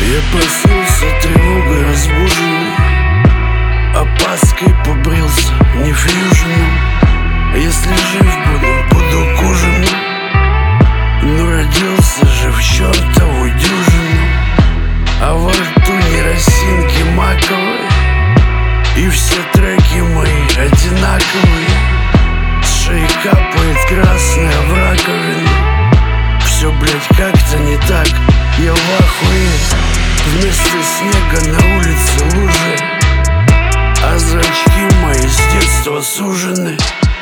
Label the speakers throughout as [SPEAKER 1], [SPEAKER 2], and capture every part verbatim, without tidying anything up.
[SPEAKER 1] Я проснулся тревогой разбуженный, опаской побрился, не фьюженом. Если жив буду, буду к ужину. Но родился же в чертову дюжину, а во рту не росинки маковой, и все треки мои одинаковые. С шеи капает красная в раковину. Все, блять, как-то не так, я в ахуе. Вместо снега на улице лужи, а зрачки мои с детства сужены.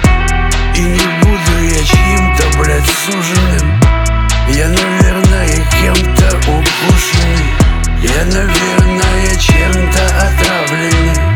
[SPEAKER 1] И не буду я чьим-то, блять, суженым. Я, наверное, кем-то укушенный. Я, наверное, чем-то отравленный.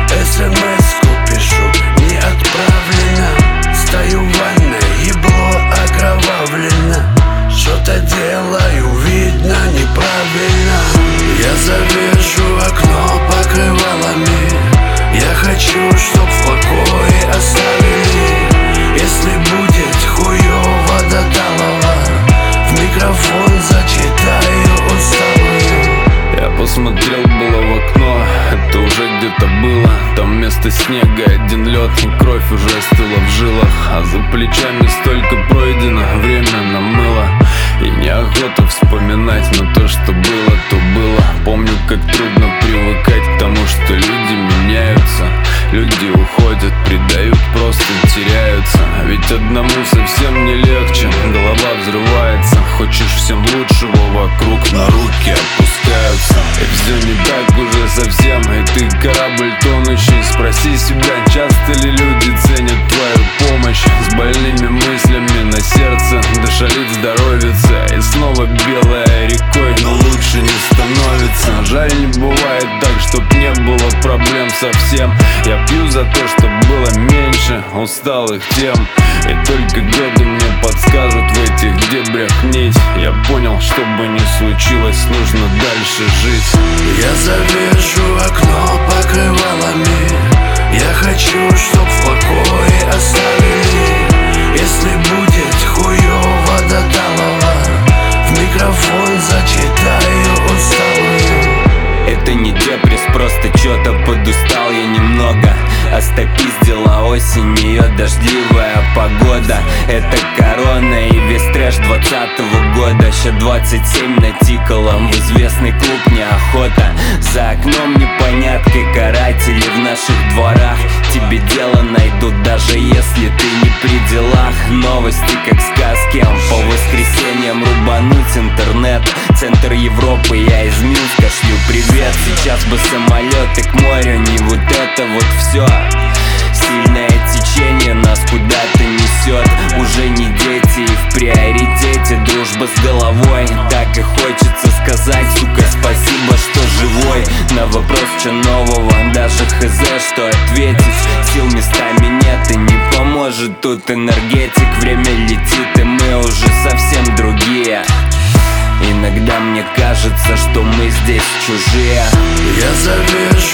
[SPEAKER 1] СМС-ку пишу, не отправлено. Стою в ванной, ебло окровавлено. Что-то делаю, видно, неправильно. Я завешу окно покрывалами. Я хочу, чтоб в покое оставили. Если будет хуёво до талого, в микрофон зачитаю усталую.
[SPEAKER 2] Я посмотрел было в окно, это уже где-то было. Там вместо снега один лед, и кровь уже остыла в жилах. А за плечами столько пройдено, время намыло. И неохота вспоминать, но то, что было, то было. Помню, как трудно привыкать к тому, что люди меняются. Люди уходят, предают, просто теряются. Ведь одному совсем не легче, голова взрывается. Хочешь всем лучшего вокруг, на руки опускаются. И все не так уже совсем, и ты корабль тонущий. Спроси себя, часто ли люди ценят твою помощь. С больными мыслями на сердце, да шалит здоровится. И снова белая рекой, но лучше не становится. Жаль, не бывает так, чтоб не было проблем совсем. Я пью за то, чтоб было меньше усталых тем. И только годы мне подскажут в этих дебрях нить. Я понял, что бы ни случилось, нужно дальше жить.
[SPEAKER 1] Я завешу окно покрывалами. Я хочу, чтоб в покое оставили. Если будет хуёво до талого, в микрофон зачитаю усталую.
[SPEAKER 3] Это не депресс, просто чё-то подустал я немного. Остопиздила осень, её дождливая погода. Это корона и весь трэш двадцатого года. Ща двадцать семь натикало, в известный клуб неохота. За окном непонятки, каратели в наших дворах. Тебе дело найдут, даже если ты не при делах. Новости как сказки, по воскресеньям рубануть интернет. Центр Европы, я из Минска шлю привет. Сейчас бы самолеты к морю, не вот это вот все. Сильное течение нас куда-то несет. Уже не дети и в приоритете дружба с головой. Так и хочется сказать, сука, спасибо, что живой. На вопрос, что нового, даже хз, что ответить. Сил местами нет и не поможет тут энергетик. Время летит и мы уже совсем другие. Иногда мне кажется, что мы здесь чужие.
[SPEAKER 1] Я завешу